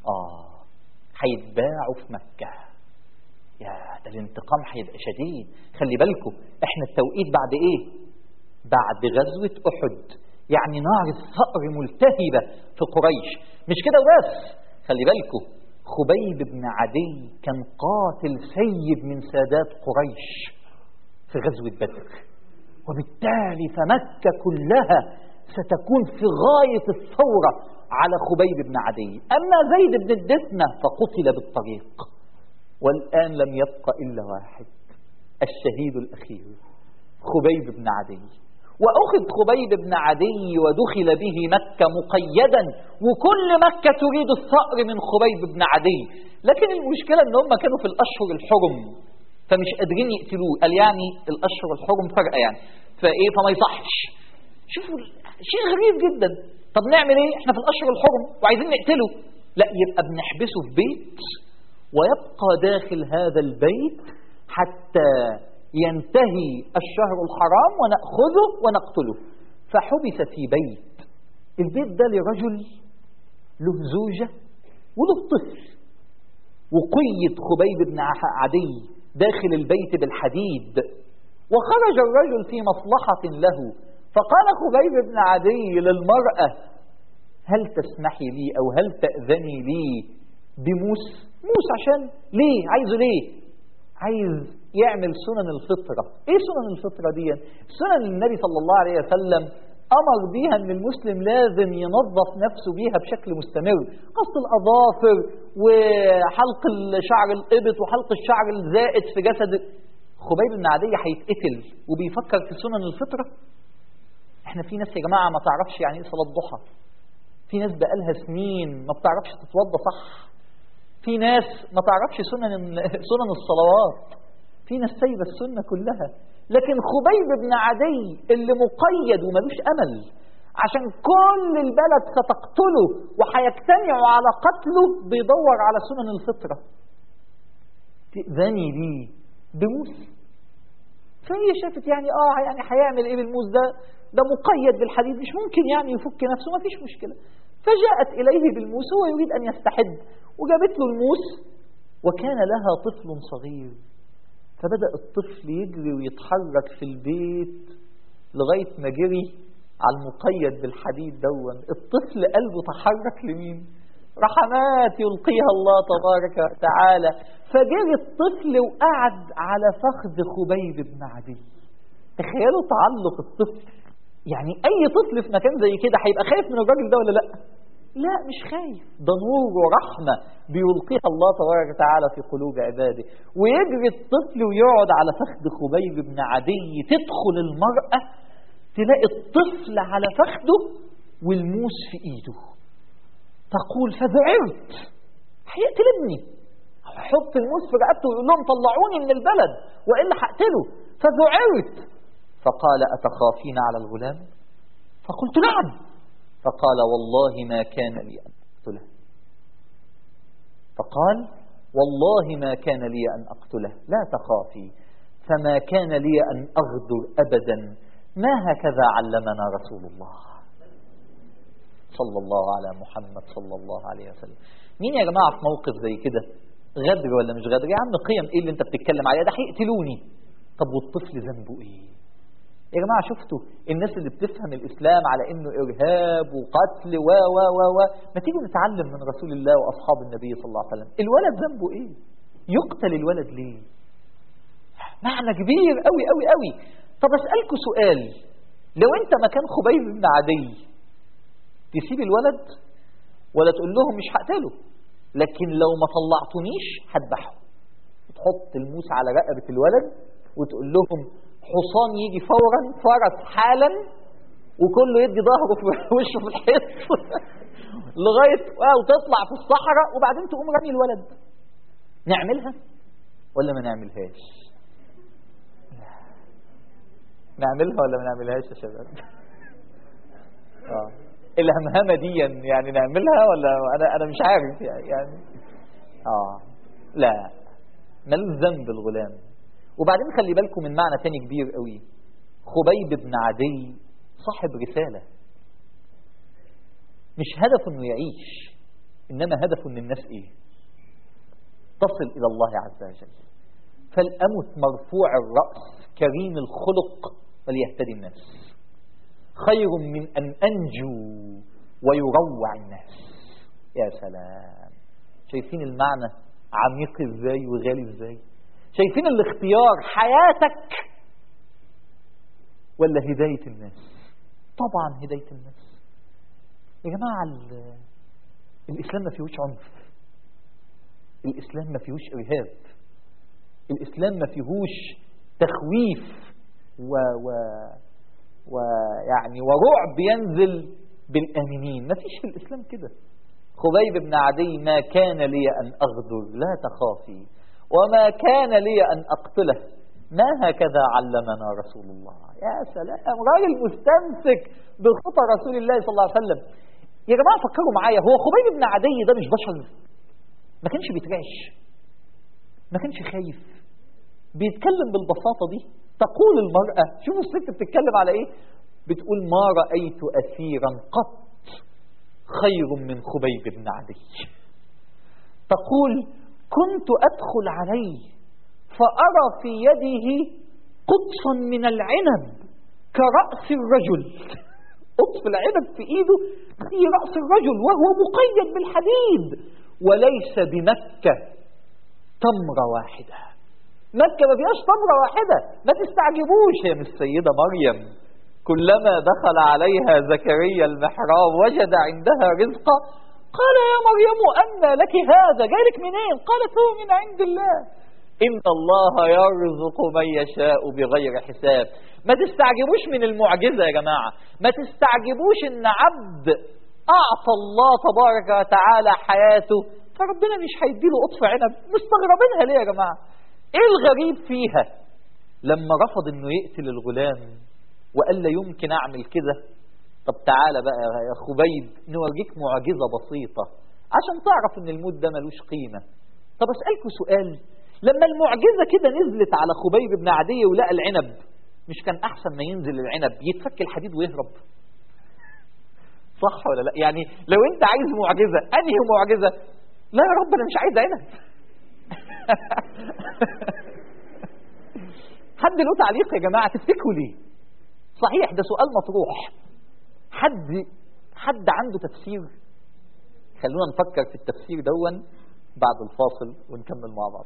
هيتباعوا في مكة. يا ده الانتقام هيبقى شديد. خلي بالكم احنا التوقيت بعد ايه؟ بعد غزوة أحد، يعني نار الثأر ملتهبة في قريش. مش كده وبس، خلي بالكم خبيب بن عدي كان قاتل سيد من سادات قريش في غزوة بدر، وبالتالي فمكة كلها ستكون في غاية الثورة على خبيب بن عدي. أما زيد بن الدثنة فقتل بالطريق، والآن لم يبق إلا واحد، الشهيد الأخير خبيب بن عدي. وأخذ خبيب بن عدي ودخل به مكة مقيدا، وكل مكة تريد الثأر من خبيب بن عدي. لكن المشكلة ان هم كانوا في الأشهر الحرم فمش قادرين يقتلوه. قال يعني الأشهر الحرم فرقة يعني فما يصحش. شوفوا شيء غريب جدا. طب نعمل ايه؟ احنا في الأشهر الحرم وعايزين نقتله. لا، يبقى بنحبسه في بيت ويبقى داخل هذا البيت حتى ينتهي الشهر الحرام ونأخذه ونقتله. فحبس في بيت. البيت ده لرجل له زوجة وله طفل. وقيد خبيب بن عدي داخل البيت بالحديد. وخرج الرجل في مصلحة له، فقال خبيب بن عدي للمرأة: هل تسمحي لي أو هل تأذني لي بموس؟ موس عشان ليه؟ عايزه ليه؟ عايز يعمل سنن الفطرة. ايه سنن الفطرة دي؟ سنن النبي صلى الله عليه وسلم أمر بيها أن المسلم لازم ينظف نفسه بيها بشكل مستمر، قص الأظافر وحلق الشعر الإبط وحلق الشعر الزائد في جسد. خبيب بن عدي هيتقتل وبيفكر في سنن الفطرة. احنا في ناس يا جماعة ما تعرفش يعني ايه صلاة ضحى، في ناس بقالها سنين ما بتعرفش تتوضى صح، في ناس ما تعرفش سنن الصلوات، في ناس سايبه السنة كلها. لكن خبيب بن عدي اللي مقيد وملوش أمل عشان كل البلد ستقتله وحيجتمعوا على قتله، بيدور على سنن الفطرة. تأذني لي بموس؟ فهي شافت يعني هيعمل ايه بالموس ده مقيد بالحديد، مش ممكن يعني يفك نفسه، ما فيش مشكلة. فجاءت إليه بالموس، هو يريد أن يستحد، وجابت له الموس. وكان لها طفل صغير، فبدأ الطفل يجري ويتحرك في البيت لغاية ما جري على المقيد بالحديد دون. الطفل قلبه تحرك لمين؟ رحمات يلقيها الله تبارك وتعالى. فجري الطفل وقعد على فخذ خبيب بن عدي. تخيلوا تعلق الطفل. يعني أي طفل في مكان زي كده هيبقى خايف من الراجل ده ولا لأ؟ لا، مش خايف. ده نور ورحمة بيلقيها الله تبارك وتعالى في قلوب عباده. ويجري الطفل ويقعد على فخذ خبيب بن عدي. تدخل المرأة تلاقي الطفل على فخذه والموس في ايده، تقول: فذعرت، هيقتل ابني، حط الموس في رقبته ويقول لهم: طلعوني من البلد وإلا هقتله. فذعرت. فقال: أتخافين على الغلام؟ فقلت: نعم. فقال: والله ما كان لي أن أقتله. فقال: والله ما كان لي أن أقتله، لا تخافي، فما كان لي أن أغدر أبدا، ما هكذا علمنا رسول الله صلى الله على محمد صلى الله عليه وسلم. مين يا جماعة في موقف زي كده غدر ولا مش غدر؟ يا عم قيم ايه اللي انت بتتكلم عليها؟ ده هيقتلوني. طب والطفل ذنبه ايه؟ يا جماعة شفتوا الناس اللي بتفهم الإسلام على إنه إرهاب وقتل و ما تيجوا نتعلم من رسول الله وأصحاب النبي صلى الله عليه وسلم. الولد ذنبه إيه؟ يقتل الولد ليه؟ معنى كبير قوي قوي قوي. طب أسألكوا سؤال، لو أنت مكان خبيب بن عدي تسيب الولد ولا تقول لهم مش هقتله، لكن لو ما طلعتونيش هذبحه، تحط الموس على رقبة الولد وتقول لهم حصان يجي فورا، فرس حالا، وكله يدي ظهره في وشه في الحيط لغاية وتطلع في الصحراء، وبعدين تقوم رمي الولد؟ نعملها ولا ما نعملهاش؟ نعملها ولا ما نعملهاش يا شباب؟ الهمهمة دي يعني نعملها ولا أنا مش عارف يعني لا، ملوش ذنب الغلام. وبعدين خلي بالكم من معنى تاني كبير قوي. خبيب بن عدي صاحب رسالة، مش هدفه انه يعيش، انما هدفه ان الناس ايه؟ تصل الى الله عز وجل. فالأمت مرفوع الرأس كريم الخلق وليهتدي الناس، خير من أن أنجو ويروع الناس. يا سلام، شايفين المعنى عميق ازاي وغالي ازاي؟ شايفين الاختيار حياتك ولا هداية الناس؟ طبعا هداية الناس. يا جماعة الإسلام ما فيهوش عنف، الإسلام ما فيهوش إرهاب، الإسلام ما فيهوش تخويف ويعني ورعب ينزل بالآمنين. ما فيش في الإسلام كده. خبيب بن عدي: ما كان لي أن أغدر، لا تخافي، وما كان لي أن أقتله، ما هكذا علمنا رسول الله. يا سلام، راجل مستمسك بخطى رسول الله صلى الله عليه وسلم. يا جماعة فكروا معايا، هو خبيب بن عدي ده مش بشر؟ ما كانش بيترعش، ما كانش خايف، بيتكلم بالبساطة دي. تقول المرأة، شوفوا الست بتتكلم على ايه، بتقول: ما رأيت أسيرا قط خير من خبيب بن عدي. تقول: كنت أدخل عليه فأرى في يده قطفا من العنب كرأس الرجل. قطف العنب في إيده في رأس الرجل وهو مقيد بالحديد، وليس بمكة تمرة واحدة. مكة ما فيهاش تمرة واحدة، ما تستعجبوش، هي من السيدة مريم كلما دخل عليها زكريا المحراب وجد عندها رزقا قال: يا مريم أنى لك هذا؟ جايلك منين؟ قالت: هو من عند الله، إن الله يرزق من يشاء بغير حساب. ما تستعجبوش من المعجزة يا جماعة، ما تستعجبوش إن عبد أعطى الله تبارك وتعالى حياته فربنا مش هيديله قطف عنب. مستغربينها ليه يا جماعة؟ إيه الغريب فيها؟ لما رفض إنه يقتل الغلام وقال: لا يمكن أعمل كده. طب تعالى بقى يا خبيب نوريك معجزة بسيطة عشان تعرف إن الموت ده ملوش قيمة. طب أسألكوا سؤال، لما المعجزة كده نزلت على خبيب بن عدي ولقى العنب، مش كان أحسن ما ينزل العنب يتفك الحديد ويهرب؟ صح ولا لا؟ يعني لو أنت عايز معجزة، أنهي معجزة؟ لا يا رب أنا مش عايز عنب. حد له تعليق يا جماعة؟ تفتكروا ليه؟ صحيح ده سؤال مطروح. حد عنده تفسير؟ خلونا نفكر في التفسير دون بعد الفاصل ونكمل مع بعض.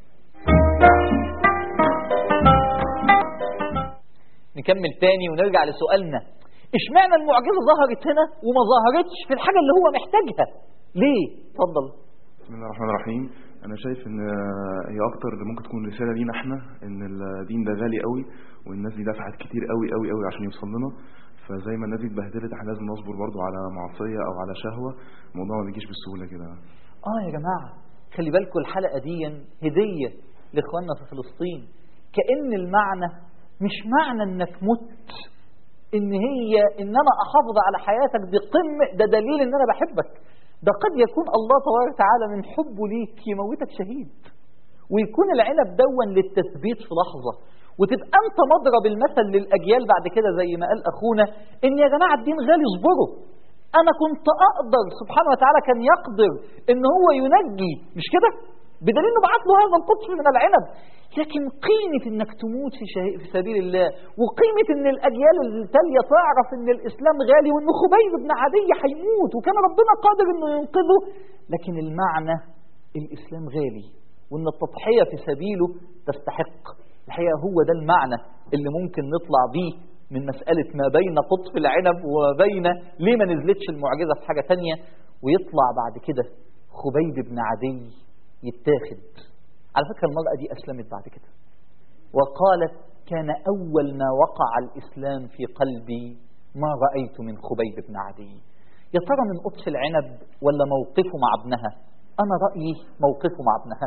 نكمل تاني ونرجع لسؤالنا: اشمعنى المعجزة ظهرت هنا وما ظهرتش في الحاجة اللي هو محتاجها؟ ليه؟ اتفضل.
بسم الله الرحمن الرحيم. انا شايف ان هي اكتر ممكن تكون رسالة لينا احنا، ان الدين ده غالي قوي والناس دي دفعت كتير قوي قوي قوي عشان يوصل لنا. فزي ما الناس دي اتبهدلت احنا لازم نصبر برضو على معصية او على شهوة. الموضوع ما بيجيش بالسهولة كده.
يا جماعة خلي بالكم الحلقة دي هدية لاخواننا في فلسطين. كأن المعنى مش معنى انك مت ان هي ان انا احافظ على حياتك دي قمة، ده دليل ان انا بحبك. ده قد يكون الله تبارك وتعالى من حبه ليك يموتك شهيد، ويكون العنب دون للتثبيت في لحظة، وتبقى انت مضرب المثل للأجيال بعد كده زي ما قال أخونا ان يا جماعة الدين غالي، اصبروا. انا كنت اقدر، سبحانه وتعالى كان يقدر ان هو ينجي، مش كده؟ بدليل انه بعت له هذا القطف من العنب. لكن قيمة انك تموت في سبيل الله، وقيمة ان الاجيال التالية تعرف ان الاسلام غالي، وان خبيب بن عدي هيموت وكان ربنا قادر انه ينقذه، لكن المعنى الاسلام غالي وان التضحية في سبيله تستحق. الحقيقة هو ده المعنى اللي ممكن نطلع بيه من مسألة ما بين قطف العنب وبين ليه ما نزلتش المعجزة في حاجة تانية. ويطلع بعد كده خبيب بن عدي يتاخد. على فكرة المرأة دي أسلمت بعد كده وقالت كان أول ما وقع الإسلام في قلبي ما رأيت من خبيب بن عدي. يا ترى من قطف العنب ولا موقفه مع ابنها؟ أنا رأيي موقفه مع ابنها.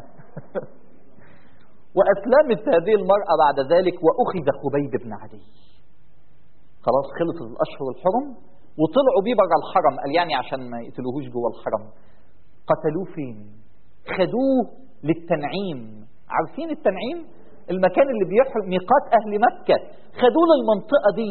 وأسلمت هذه المرأة بعد ذلك وأخذ خبيب بن عدي. خلاص خلص الأشهر الحرم وطلعوا بيه بره الحرم، قال يعني عشان ما يقتلوهوش جوه الحرم. قتلوه فين؟ خدوه للتنعيم. عارفين التنعيم؟ المكان اللي بيحرم ميقات أهل مكة. خدوه للمنطقة دي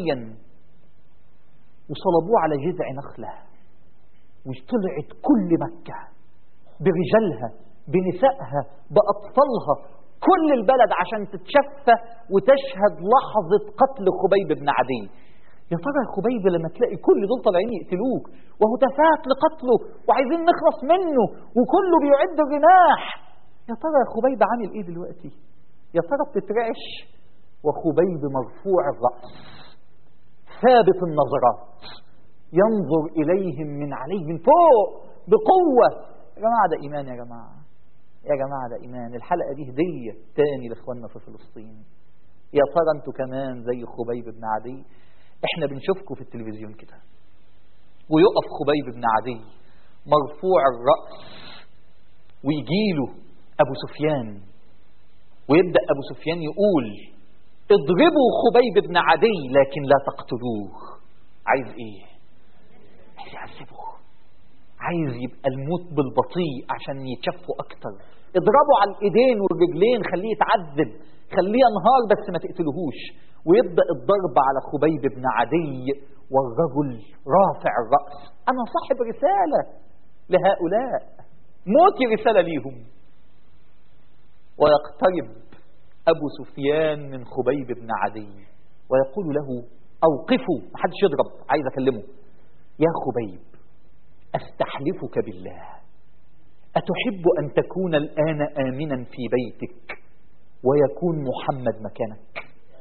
وصلبوه على جذع نخلة، وطلعت كل مكة برجالها بنسائها بأطفالها كل البلد عشان تتشفى وتشهد لحظة قتل خبيب بن عدي. يا ترى يا خبيب لما تلاقي كل دول طالعين يقتلوك وهتافات لقتله وعايزين نخلص منه وكله بيعد الرماح، يا ترى يا خبيب عامل ايه دلوقتي؟ يا ترى بتترعش؟ وخبيب مرفوع الرأس ثابت النظرات ينظر إليهم من عليه من فوق بقوة. يا جماعة ده إيمان، يا جماعة يا جماعة ده إيمان. الحلقة دي هدية تاني لإخواننا في فلسطين. يا ترى انتوا كمان زي خبيب بن عدي؟ احنا بنشوفكم في التلفزيون كده ويقف خبيب بن عدي مرفوع الرأس ويجيله أبو سفيان ويبدأ أبو سفيان يقول اضربوا خبيب بن عدي لكن لا تقتلوه. عايز ايه؟ عايز يعذبه، عايز يبقى الموت بالبطيء عشان يتشفوا اكتر. اضربوا على الايدين والرجلين، خليه يتعذب، خليه ينهار بس ما تقتلوهوش. ويبدأ الضرب على خبيب بن عدي والرجل رافع الرأس. انا صاحب رسالة لهؤلاء، موتي رسالة ليهم. ويقترب أبو سفيان من خبيب بن عدي ويقول له أوقفوا، محدش يضرب، عايز أكلمه. يا خبيب أستحلفك بالله أتحب أن تكون الآن آمنا في بيتك ويكون محمد مكانك؟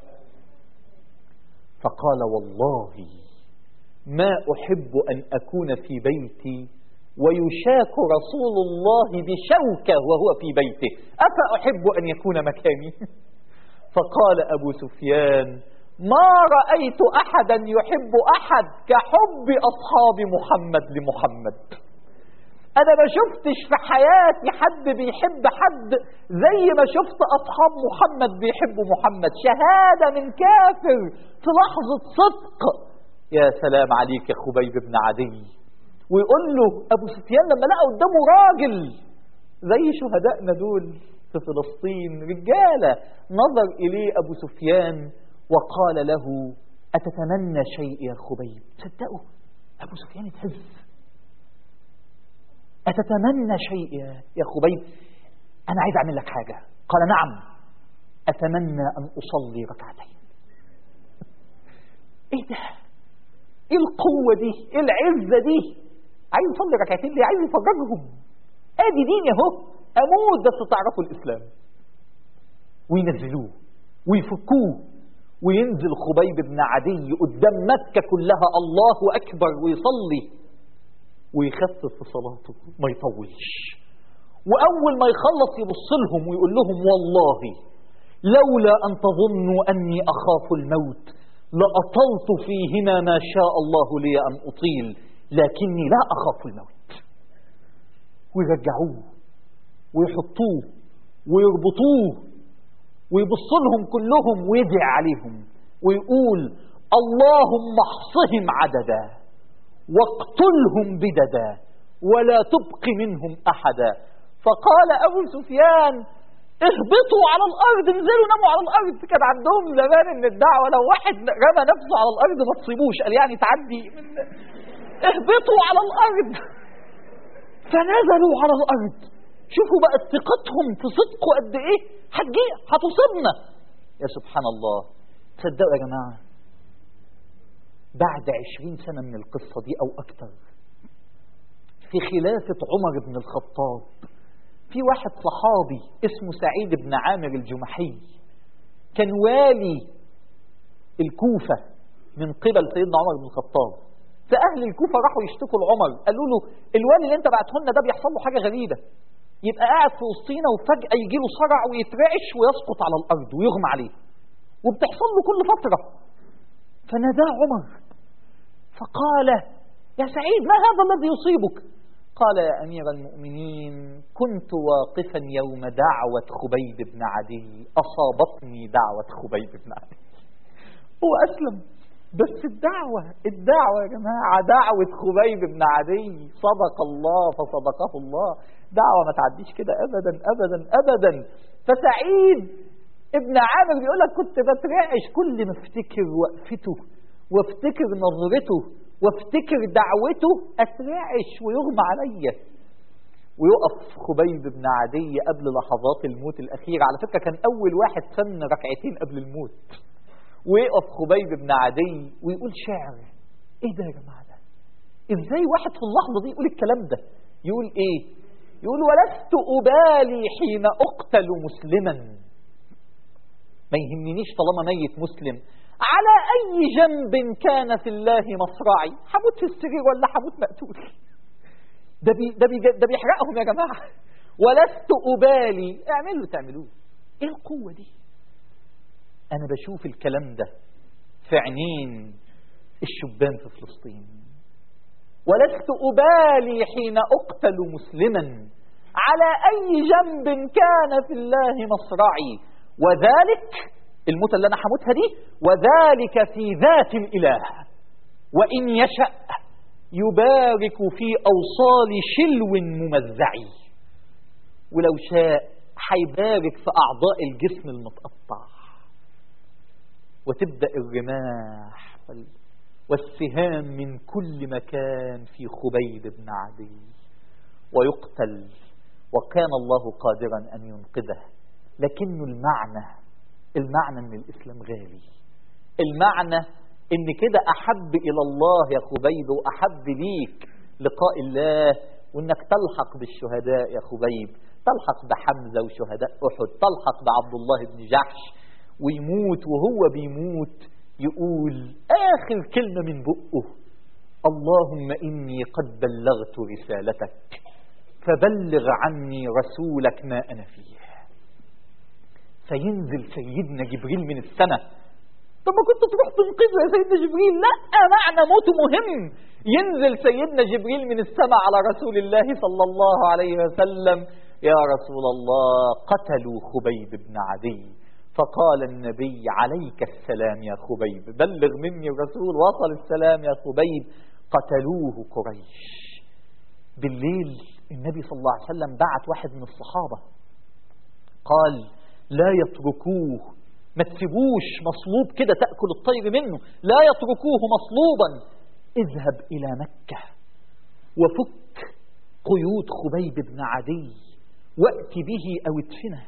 فقال والله ما أحب أن أكون في بيتي ويشاك رسول الله بشوكة وهو في بيته، أفأحب أن يكون مكاني؟ فقال أبو سفيان ما رأيت أحدا يحب أحد كحب أصحاب محمد لمحمد. أنا ما شفتش في حياتي حد بيحب حد زي ما شفت أصحاب محمد بيحبوا محمد. شهادة من كافر في لحظة صدق. يا سلام عليك يا خبيب بن عدي. ويقول له أبو سفيان لما لقى قدامه راجل زي شهدائنا دول في فلسطين رجالة، نظر إليه أبو سفيان وقال له أتتمنى شيء يا خبيب؟ صدقوا أبو سفيان اتهز. أتتمنى شيء يا خبيب؟ أنا عايز أعمل لك حاجة. قال نعم، أتمنى أن أصلي ركعتين. إيه ده؟ إيه القوة دي؟ إيه العزة دي؟ عايز يصلي ركعتين ليه؟ عايز يفرجهم. ادي دين اهو، اموت بس تعرفوا الاسلام. وينزلوه ويفكوه وينزل خبيب بن عدي قدام مكة كلها الله اكبر ويصلي ويخفف في صلاته ما يطولش. واول ما يخلص يبص لهم ويقول لهم والله لولا ان تظنوا اني اخاف الموت لاطلت فيهما ما شاء الله لي ان اطيل لكني لا أخاف الموت. ويرجعوه ويحطوه ويربطوه ويبص لهم كلهم ويدعي عليهم ويقول اللهم احصهم عددا واقتلهم بددا ولا تبق منهم أحدا. فقال أبو سفيان اهبطوا على الأرض، انزلوا ناموا على الأرض. كان عندهم زمان ان الدعوة لو واحد رمى نفسه على الأرض ما تصيبوش، قال يعني تعدي من اهبطوا على الأرض. فنزلوا على الأرض. شوفوا بقى ثقتهم في صدقه قد ايه، هتصيبنا. يا سبحان الله. تصدقوا يا جماعة بعد 20 سنة من القصة دي او اكتر، في خلافة عمر بن الخطاب، في واحد صحابي اسمه سعيد بن عامر الجمحي كان والي الكوفة من قبل سيدنا عمر بن الخطاب. فأهل الكوفة راحوا يشتكوا لعمر، قالوا له الوالي اللي انت بعته لنا ده بيحصل له حاجة غريبة، يبقى قاعد في وسطينا وفجأة يجي له صرع ويترعش ويسقط على الأرض ويغمى عليه، وبتحصل له كل فترة. فناداه عمر فقال يا سعيد ما هذا الذي يصيبك؟ قال يا أمير المؤمنين كنت واقفا يوم دعوة خبيب بن عدي، أصابتني دعوة خبيب بن عدي. هو أسلم بس الدعوة يا جماعة دعوة خبيب بن عدي، صدق الله فصدقه الله، دعوة ما تعديش كده أبدا أبدا أبدا. فسعيد ابن عامر بيقول لك كنت بترعش كل ما افتكر وقفته وافتكر نظرته وافتكر دعوته اترعش ويغمى عليا. ويقف خبيب بن عدي قبل لحظات الموت الأخيرة، على فكرة كان أول واحد سن ركعتين قبل الموت، ويقف خبيب بن عدي ويقول شعر. ايه ده يا جماعة ده؟ ازاي واحد في اللحظة دي يقول الكلام ده؟ يقول ايه؟ يقول ولست أبالي حين أقتل مسلما، ما يهمنيش طالما ميت مسلم، على أي جنب كان في الله مصرعي، حموت في السرير ولا حموت مقتول. ده بيحرقهم يا جماعة. ولست أبالي، اعملوا تعملوه. ايه القوة دي؟ أنا بشوف الكلام ده في عينين الشبان في فلسطين. ولست أبالي حين أقتل مسلما، على أي جنب كان في الله مصرعي، وذلك الموت اللي أنا حموتها دي، وذلك في ذات الإله، وإن يشأ يبارك في أوصال شلو ممزعي، ولو شاء حيبارك في أعضاء الجسم المتقطع. وتبدأ الرماح والسهام من كل مكان في خبيب بن عدي ويقتل، وكان الله قادرا أن ينقذه. لكنه المعنى من الإسلام غالي، المعنى إن كده أحب إلى الله يا خبيب، وأحب ليك لقاء الله، وإنك تلحق بالشهداء يا خبيب، تلحق بحمزة وشهداء أحد، تلحق بعبد الله بن جحش، ويموت وهو بيموت يقول آخر كلمة من بقه: اللهم إني قد بلغت رسالتك فبلغ عني رسولك ما أنا فيه. فينزل سيدنا جبريل من السماء. طب ما كنت تروح تنقذه يا سيدنا جبريل؟ لا، معنى موته مهم. ينزل سيدنا جبريل من السماء على رسول الله صلى الله عليه وسلم: يا رسول الله قتلوا خبيب بن عدي. فقال النبي: عليك السلام يا خبيب، بلغ مني الرسول وصل السلام يا خبيب، قتلوه قريش. بالليل النبي صلى الله عليه وسلم بعت واحد من الصحابة قال: لا يتركوه، ما تسيبوش مصلوب كده تأكل الطير منه، لا يتركوه مصلوبا، اذهب إلى مكة وفك قيود خبيب بن عدي وأتي به أو ادفنه.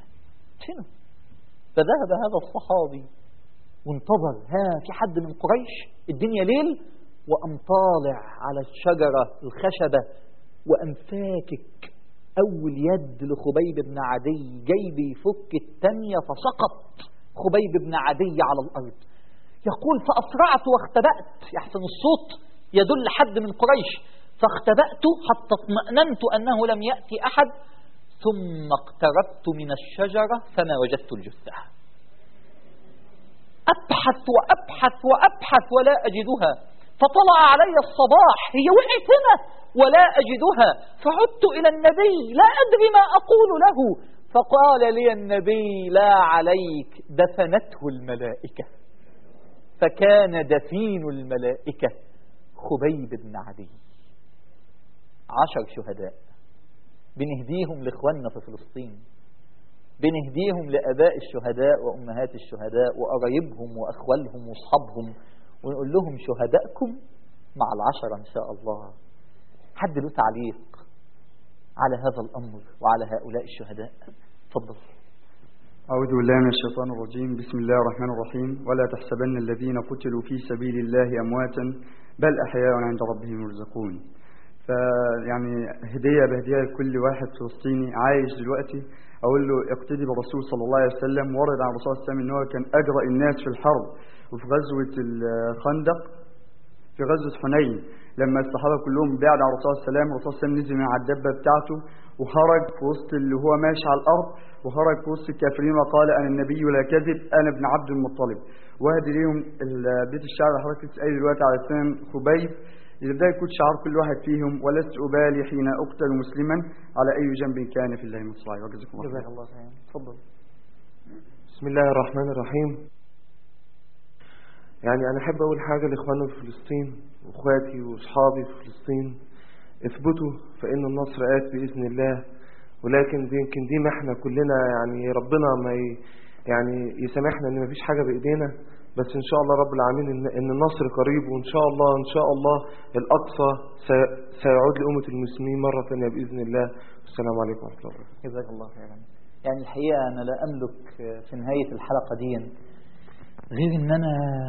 فذهب هذا الصحابي وانتظر، في حد من قريش؟ الدنيا ليل، وأم طالع على الشجرة الخشبة وأم فاكك أول يد لخبيب بن عدي، جاي بيفك التانية فسقط خبيب بن عدي على الأرض. يقول: فأسرعت واختبأت، يحسن الصوت يدل حد من قريش، فاختبأت حتى اطمأننت أنه لم يأتي أحد، ثم اقتربت من الشجرة فما وجدت الجثة. أبحث وأبحث وأبحث ولا أجدها، فطلع علي الصباح، هي وقعت هنا ولا أجدها، فعدت إلى النبي لا أدري ما أقول له، فقال لي النبي: لا عليك، دفنته الملائكة. فكان دفين الملائكة خبيب بن عدي. 10 شهداء بنهديهم لإخواننا في فلسطين، بنهديهم لآباء الشهداء وأمهات الشهداء وقرايبهم وأخوالهم وأصحابهم، ونقول لهم شهدائكم مع 10 إن شاء الله. حد له تعليق؟ على هذا الأمر وعلى هؤلاء الشهداء. تفضل.
أعوذ بالله من الشيطان الرجيم. بسم الله الرحمن الرحيم. ولا تحسبن الذين قتلوا في سبيل الله أمواتا بل أحياء عند ربهم يرزقون. فيعني هدية بهدية لكل واحد فلسطيني عايش دلوقتي، أقول له اقتدي بالرسول صلى الله عليه وسلم. ورد عن الرسول صلى الله عليه وسلم إن هو كان أجرأ الناس في الحرب، وفي غزوة الخندق في غزوة حنين لما الصحابة كلهم بعد عن الرسول صلى الله عليه وسلم، الرسول صلى الله عليه وسلم نزل من على الدبة بتاعته وخرج في وسط اللي هو ماشي على الأرض، وخرج في وسط الكافرين وقال أنا النبي لا كذب أنا ابن عبد المطلب. وهدي ليهم بيت الشعر اللي حضرتك بتسألي دلوقتي على لسان خبيب، اللي ده يكون شعار كل واحد فيهم: ولست أبالي حين أقتل مسلما على أي جنب كان في الله مصراعي. وجزاكم الله خير.
جزاك الله خير. تفضل.
بسم الله الرحمن الرحيم. يعني أنا أحب أقول حاجة لإخواننا في فلسطين وإخواتي وأصحابي في فلسطين: اثبتوا فإن النصر آت بإذن الله. ولكن يمكن دي محنة كلنا، يعني ربنا ما يعني يسامحنا إن مفيش حاجة بإيدينا، بس إن شاء الله رب العالمين إن النصر قريب، وإن شاء الله الأقصى سيعود لأمة المسلمين مرة ثانية بإذن الله. والسلام عليكم ورحمة الله وبركاته.
جزاك الله خيرا. يعني الحقيقة أنا لا أملك في نهاية الحلقة دي غير إن أنا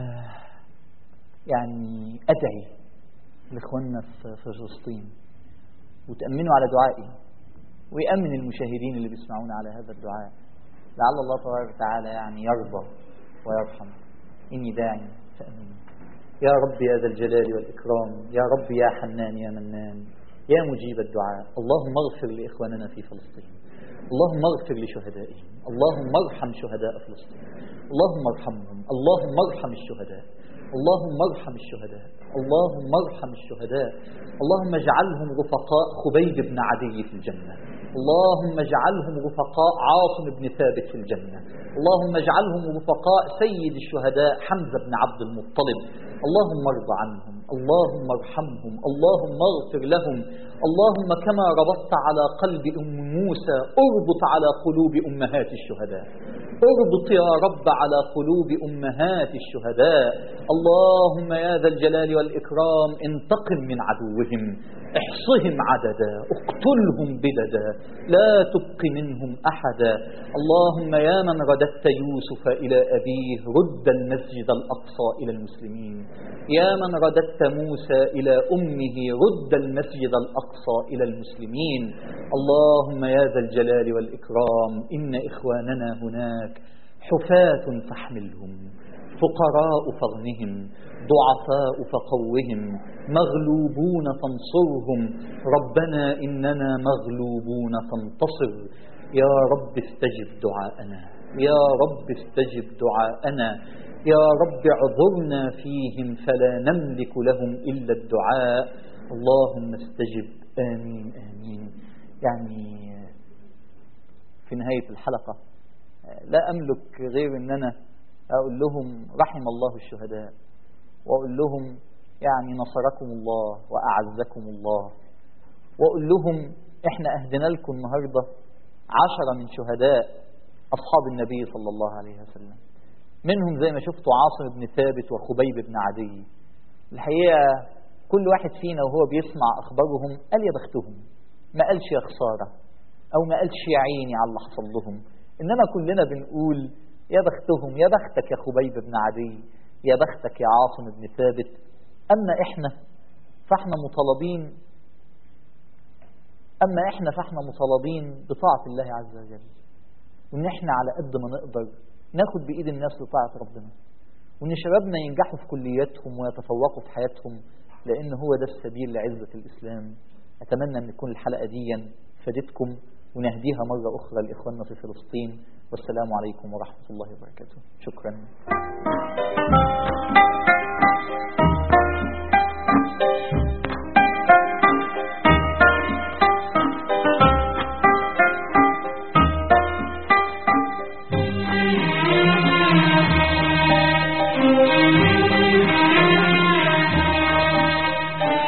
يعني أدعي لإخواننا في فلسطين وتأمنوا على دعائي، ويأمن المشاهدين اللي بيسمعونا على هذا الدعاء، لعل الله تبارك وتعالى يعني يرضى ويرحم. إني داعي فأمنوا. يا رب يا ذا الجلال والإكرام، يا رب يا حنان يا منان يا مجيب الدعاء، اللهم اغفر لإخواننا في فلسطين، اللهم اغفر لشهدائهم، اللهم ارحم شهداء فلسطين، اللهم ارحمهم، اللهم ارحم الشهداء، اللهم ارحم الشهداء، اللهم ارحم الشهداء، اللهم اجعلهم رفقاء خبيب بن عدي في الجنة، اللهم اجعلهم رفقاء عاصم بن ثابت في الجنة، اللهم اجعلهم رفقاء سيد الشهداء حمزة بن عبد المطلب، اللهم ارض عنهم، اللهم ارحمهم، اللهم اغفر لهم، اللهم كما ربطت على قلب موسى اربط على قلوب أمهات الشهداء، اربط يا رب على قلوب أمهات الشهداء. اللهم يا ذا الجلال والإكرام انتقم من عدوهم، احصهم عددا، اقتلهم بددا، لا تبق منهم أحدا. اللهم يا من رددت يوسف إلى أبيه رد المسجد الأقصى إلى المسلمين، يا من رددت موسى إلى أمه رد المسجد الأقصى إلى المسلمين. اللهم يا ذا الجلال والإكرام إن إخواننا هناك حفاة فاحملهم، فقراء فاغنهم، ضعفاء فقوهم، مغلوبون فانصرهم، ربنا إننا مغلوبون فانتصر. يا رب استجب دعاءنا، يا رب استجب دعاءنا، يا رب اعذرنا فيهم فلا نملك لهم إلا الدعاء. اللهم استجب. آمين آمين. يعني في نهاية الحلقة لا أملك غير أن أنا أقول لهم رحم الله الشهداء، وأقول لهم يعني نصركم الله وأعزكم الله، وأقول لهم إحنا أهدنا لكم النهاردة 10 من شهداء أصحاب النبي صلى الله عليه وسلم، منهم زي ما شفتوا عاصم بن ثابت وخبيب بن عدي. الحقيقة كل واحد فينا وهو بيسمع أخبارهم قال يا بختهم، ما قالش يا خسارة أو ما قالش يا عيني على اللي حصل لهم، إنما كلنا بنقول يا بختهم، يا بختك يا خبيب بن عدي، يا بختك يا عاصم بن ثابت. أما إحنا فإحنا مطالبين بطاعة الله عز وجل، وإن إحنا على قد ما نقدر ناخد بإيد الناس لطاعة ربنا، وإن شبابنا ينجحوا في كلياتهم ويتفوقوا في حياتهم، لأن هو ده السبيل لعزة الإسلام. أتمنى أن تكون الحلقة دي فادتكم، ونهديها مرة أخرى لإخواننا في فلسطين. والسلام عليكم ورحمة الله وبركاته. شكرا.